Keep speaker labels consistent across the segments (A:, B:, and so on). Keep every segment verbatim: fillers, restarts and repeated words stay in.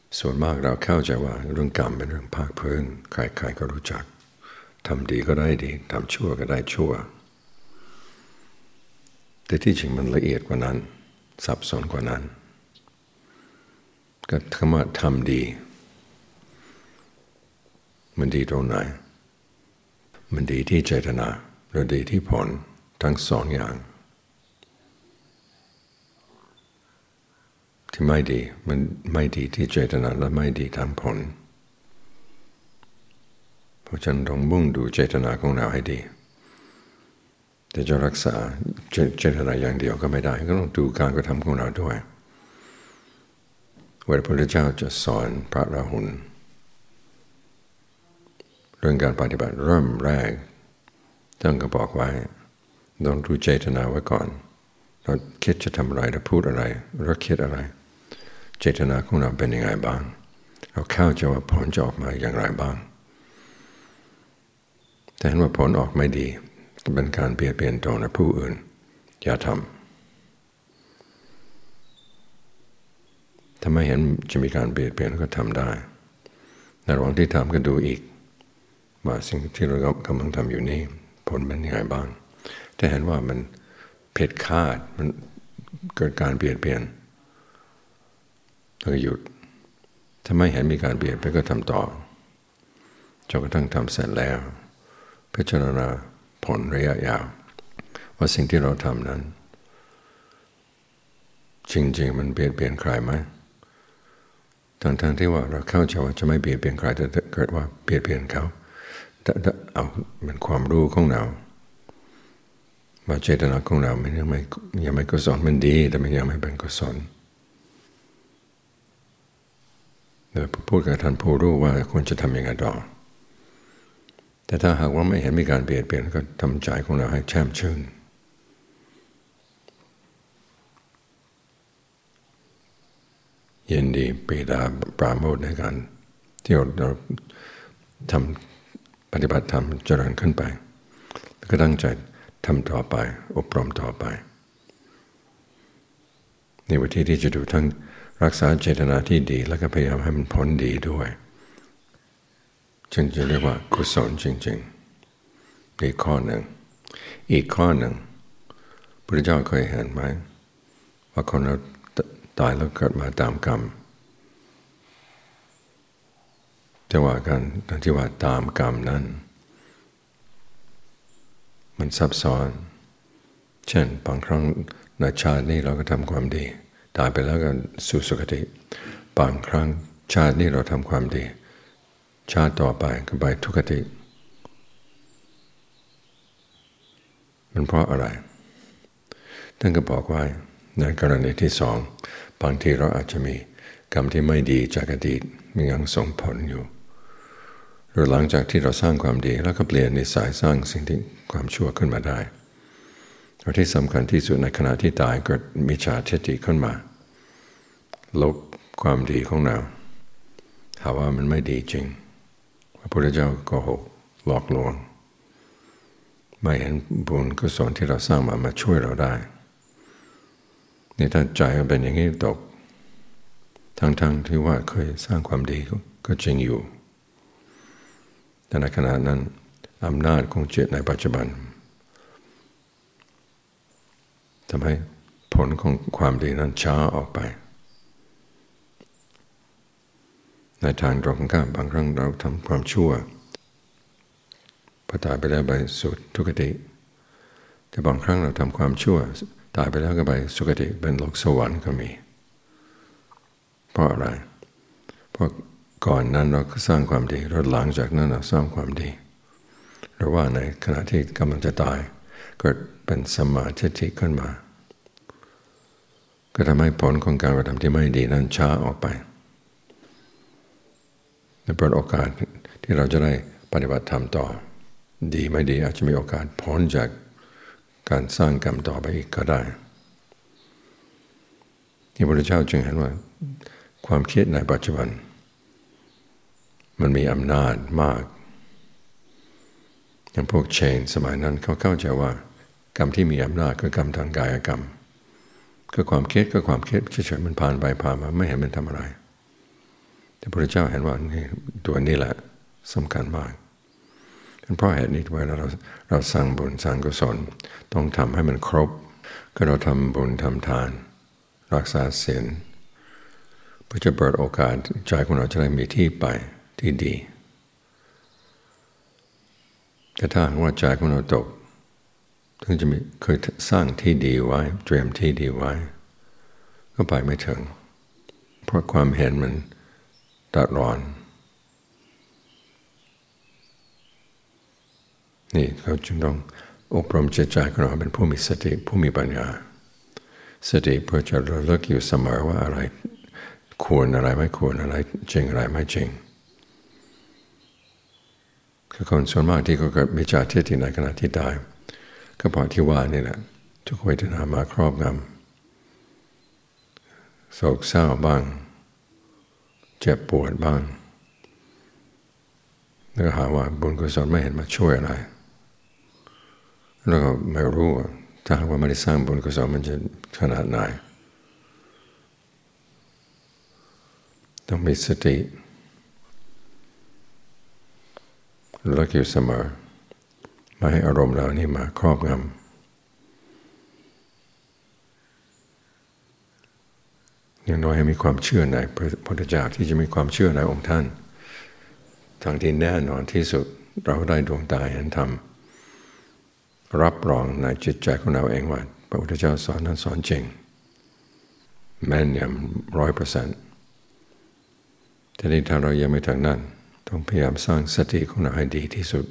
A: ส่วนมากเราเข้าใจว่าเรื่องกรรมเป็นเรื่องภาคพื้นใครๆก็รู้จักทำดีก็ได้ดีทำชั่วก็ได้ชั่วแต่ที่จริงมันละเอียดกว่านั้นซับซ้อนกว่านั้นก็คำว่าทำดีมันดีตรงไหนมันดีที่เจตนาหรือดีที่ผลทั้งสองอย่างที่ไม่ดีมันไม่ดีที่เจตนาและไม่ดีทางผลเพราะฉะนั้นต้องมุ่งดูเจตนาของเราให้ดีแต่จะรักษาเจตนาอย่างเดียวก็ไม่ได้ก็ต้องดูการกระทำของเราด้วยพระพุทธเจ้าจะสอนพระราหุลเรื่องการปฏิบัติเริ่มแรกท่านก็บอกไว้ต้องดูเจตนาไว้ก่อนเราคิดจะทำอะไรเราพูดอะไรเราคิดอะไรเจตนาของเราเป็นยังไงบ้างเราเข้าใจว่าผลจะออกมาอย่างไรบ้างแต่เห็นว่าผลออกไม่ดีเป็นการเบียดเบียนตนและผู้อื่นอย่าทำถ้าไม่เห็นจะมีการเบียดเบียนก็ทำได้ในระหว่างที่ทำก็ดูอีกว่าสิ่งที่เรากำลังทำอยู่นี้ผลเป็นยังไงบ้างถ้าเห็นว่ามันผิดคาดมันเกิดการเบียดเบียนก็หยุดถ้าไม่เห็นมีการเบียดเบียนก็ทำต่อจนกระทั่งทำเสร็จแล้วพิจารณาผลระยะยาวว่าสิ่งที่เราทำนั้นจริงๆมันเบียดเบียนใครไหมทั้งๆที่ว่าเราเข้าใจว่าจะไม่เบียดเบียนใครแต่เกิดว่าเบียดเบียนเขาเอาเป็นความรู้ของเราว่าเจตนาของเรามันยังไม่ยังไม่กุศลมันดีแต่มันยังไม่เป็นกุศลเดี๋ยวพูดกับท่านผู้รู้ว่าควรจะทำยังไงต่อแต่ถ้าหากว่าไม่เห็นมีการเบียดเบียนก็ทำใจของเราให้แช่มชื่นเย็นดีปีดาปราโมทย์ในการที่เราทำปฏิบัติธรรมเจริญขึ้นไปแล้วก็ตั้งใจทำต่อไปอบรมต่อไปในวิธีที่จะดูทั้งรักษาเจตนาที่ดีแล้วก็พยายามให้มันผลดีด้วยจึงจะเรียกว่ากุศลจริงๆอีกข้อหนึ่งอีกข้อหนึ่งพระเจ้าเคยเห็นไหมว่าคนเราตายแล้วเกิดมาตามกรรมแต่ว่าการที่ว่าตามกรรมนั้นมันซับซ้อนเช่นบางครั้งในชาตินี้เราก็ทำความดีตายไปแล้วก็สู่สุคติบางครั้งชาตินี้เราทำความดีชาติต่อไปก็ไปทุกขติมันเพราะอะไรท่านก็บอกว่าในกรณีที่สองบางทีเราอาจจะมีกรรมที่ไม่ดีจากอดีตมียังส่งผลอยู่หรือหลังจากที่เราสร้างความดีแล้วก็เปลี่ยนนิสัยสร้างสิ่งที่ความชั่วขึ้นมาได้และที่สำคัญที่สุดในขณะที่ตายเกิดมิจฉาทิฏฐิขึ้นมาลบความดีของเราหาว่ามันไม่ดีจริงพระพุทธเจ้าโกหกหลอกลวงไม่เห็นบุญกุศลที่เราสร้างมามาช่วยเราได้ในท่านใจมันเป็นอย่างนี้ตกทั้งๆที่ว่าเคยสร้างความดีก็จริงอยู่แต่ในขณะนั้นอำนาจของจิตในปัจจุบันทำให้ผลของความดีนั้นช้าออกไปในทางตรงข้ามบางครั้งเราทำความชั่วพอตายไปแล้วไปสู่ทุกขติแต่บางครั้งเราทำความชั่วตายไปแล้วก็ไปสุคติเป็นโลกสวรรค์ก็มีเพราะอะไรเพราะก่อนนั้นเราก็สร้างความดีแล้วหลังจากนั้นเราสร้างความดีหรือว่าในขณะที่กำลังจะตายเกิดเป็นสมาธิขึ้นมาก็ทำให้ผลของการกระทำที่ไม่ดีนั้นช้าออกไปในเปิดโอกาสที่เราจะได้ปฏิบัติธรรมต่อดีไม่ดีอาจจะมีโอกาสพ้นจากการสร้างกรรมต่อไปอีกก็ได้ที่พระพุทธเจ้าจึงเห็นว่าความคิดในปัจจุบันมันมีอำนาจมากอย่างพวกเชนสมัยนั้นเขาเข้าใจว่ากรรมที่มีอำนาจคือกรรมทางกายกรรมคือความคิดก็ความคิดเฉยๆมันผ่านไปผ่านมาไม่เห็นมันทำอะไรแต่พระเจ้าเห็นว่านี่ตัวนี้แหละสำคัญมากเป็นเพราะเหตุนี้เวลาเราเราสร้างบุญสร้างกุศลต้องทำให้มันครบก็เราทำบุญทำทานรักษาศีลเพื่อจะเปิดโอกาสใจของเราจะได้มีที่ไปที่ดีแต่ถ้าว่าใจของเราตกถึงจะมีเคยสร้างที่ดีไว้เตรียมที่ดีไว้ก็ไปไม่ถึงเพราะความเห็นมันตัดร้อนนี่เขาจึงต้องอบรมจิตใจของเราเป็นผู้มีสติผู้มีปัญญาสติเพื่อจะระลึกอยู่เสมอว่าอะไรควรอะไรไม่ควรอะไรจริงอะไรไม่จริงคือคนส่วนมากที่เขาเกิดมิจฉาทิฏฐิในขณะที่ตายก็เพราะที่ว่านี่แหละทุกเวทนามาครอบงำโศกเศร้าบ้างเจ็บปวดบ้างแล้วก็หาว่าบุญกุศลไม่เห็นมาช่วยอะไรแล้วก็ไม่รู้ว่าถ้าหากว่าไม่ได้สร้างบุญกุศลมันจะขนาดไหนต้องมีสติระลึกอยู่เสมอไม่ให้อารมณ์เหล่านี้มาครอบงำอย่างน้อยให้มีความเชื่อในพระพุทธเจ้าที่จะมีความเชื่อในองค์ท่านทางที่แน่นอนที่สุดเราได้ดวงตาเห็นธรรมรับรองในจิตใจของเราเองว่าพระพุทธเจ้าสอนนั้นสอนจริงแม่นยำร้อยเปอร์เซ็นต์แต่ในทางเรายังไม่ถึงนั้นต้องพยายามสร้างสติของเราให้ดีที่สุด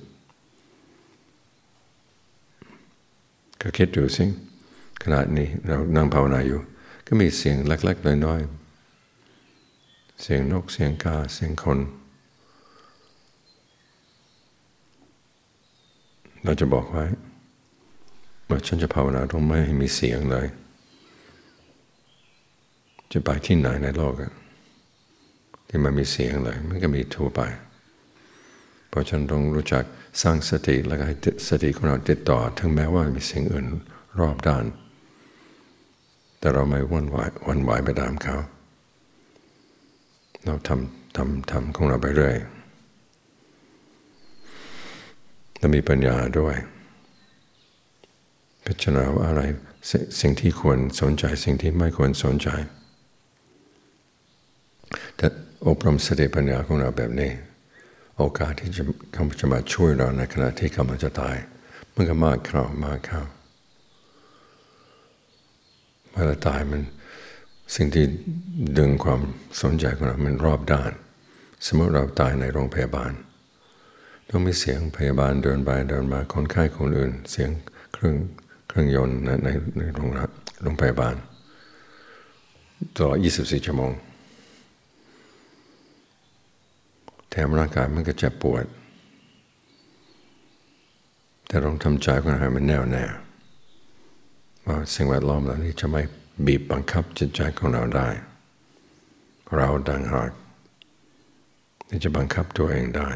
A: ก็คิดดูสิขณะนี้เรานั่งภาวนาอยู่ก็มีเสียงเล็กๆน้อยๆเสียงนกเสียงกาเสียงคนเราจะบอกไว้ว่าฉันจะภาวนาต้องไม่ให้มีเสียงเลยจะไปที่ไหนในโลกที่มันมีเสียงเลยมันก็มีทั่วไปเพราะฉันต้องรู้จักสร้างสติแล้วก็ให้สติของเราติดต่อถึงแม้ว่ามีสิ่งอื่นรอบด้านแต่เราไม่วุ่นวายวันวายไปตามเขาเราทำทำทำของเราไปเรื่อยและมีปัญญาด้วยพิจารณาว่าอะไรสิ่งที่ควรสนใจสิ่งที่ไม่ควรสนใจแต่อบรมสติปัญญาของเราแบบนี้โอกาสที่จะเขาจะมาช่วยเราในขณะที่กำลังจะตายมันก็มากเข้ามากเข้าเวลาตายมันสิ่งที่ดึงความสนใจของเรามันรอบด้านสมมติเราตายในโรงพยาบาลต้องมีเสียงพยาบาลเดินไปเดินมาคนไข้คนอื่นเสียงเครื่องเครื่องยนต์ในในในโรงโรงพยาบาลตลอดยี่สิบสี่ชั่วโมงแถมร่างกายมันก็เจ็บปวดแต่เราทำใจของเราให้มันแน่วแน่ว่าสิ่งแวดล้อมเหล่านี้จะไม่บีบบังคับจิตใจของเราได้เราต่างหากที่จะบังคับตัวเองได้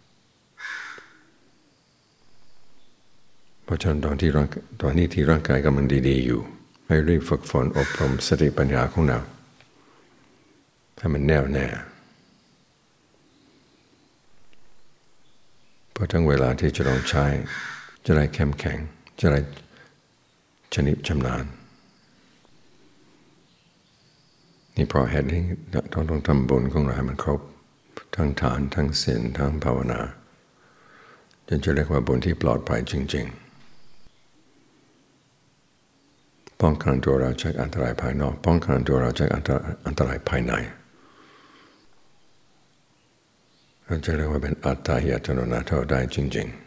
A: เพราะฉะนั้นตอนที่ตอนนี้ที่ร่างกายกำลังดีๆอยู่ให้รีบฝึกฝนอบรมสติปัญญาของเราให้มันแน่วแน่เพราะทั้งเวลาที่จะต้องใช้จะได้เข้มแข็งจะได้ชนิดชำนาญนี่เพราะเหตุนี้เราต้องทำบุญของเราให้มันครบทั้งทานทั้งศีลทั้งภาวนาจนจะเรียกว่าบุญที่ปลอดภัยจริงๆป้องกันตัวเราจากอันตรายภายนอกป้องกันตัวเราจากอันตรายภายในเราจะเรียกว่าเป็นอัตตาหิอัตโนนาโถได้จริงๆ